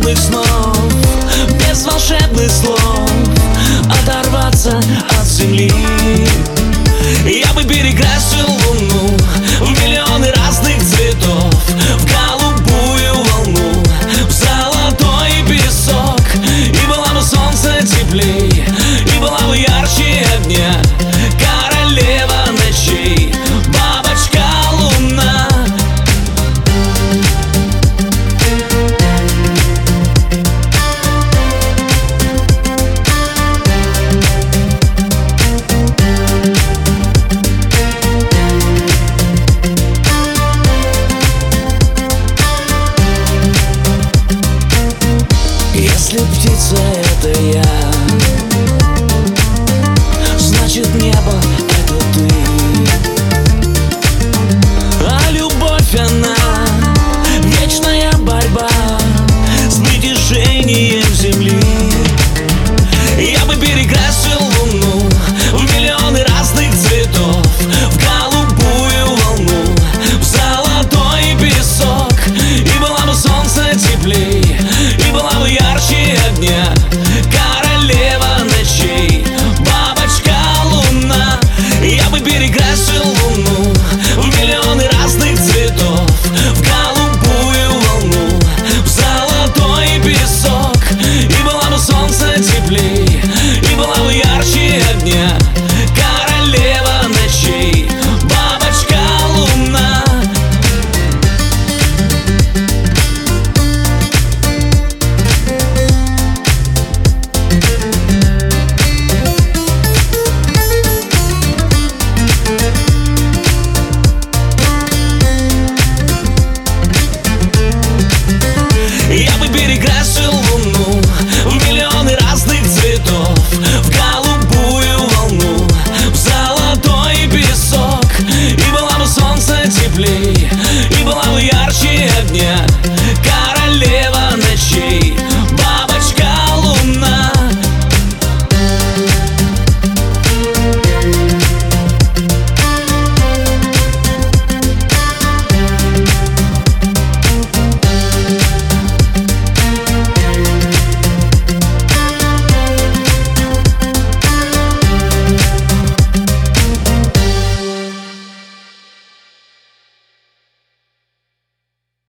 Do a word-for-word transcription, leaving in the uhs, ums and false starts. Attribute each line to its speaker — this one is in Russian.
Speaker 1: волшебных снов, без волшебных слов оторваться от земли. Я бы перекрасил луну в миллионы разных цветов, в голубую волну, в золотой песок. И было бы солнце теплей, и была бы ярче огня, королева ночей, бабочка луна. Если птица — это я, значит небо — это ты. А любовь, она вечная борьба с притяжением земли. Я бы перекрасил луну в миллионы разных цветов, в голубую волну, в золотой песок. И было бы солнце теплей, и была бы ярче огня, королева ночей, бабочка луна. Я бы перекрасил луну в миллионы разных цветов, в голубую волну, в золотой песок. И было бы солнце теплей, и была бы ярче огня, королева ночей, бабочка луна. Я бы перекрасил луну в миллионы разных цветов, в голубую волну, в золотой песок. И было бы солнце теплей, и была бы ярче огня,